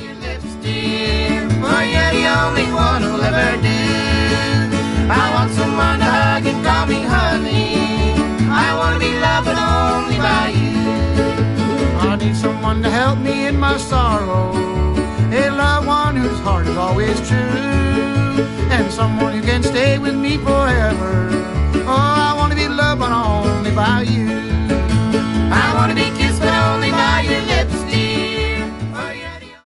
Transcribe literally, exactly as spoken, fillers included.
your lips, dear, for you're the only one who'll ever do. I want someone to hug and call me honey. I want to be loved but only by you. I need someone to help me in my sorrow, a loved one whose heart is always true, and someone who can stay with me for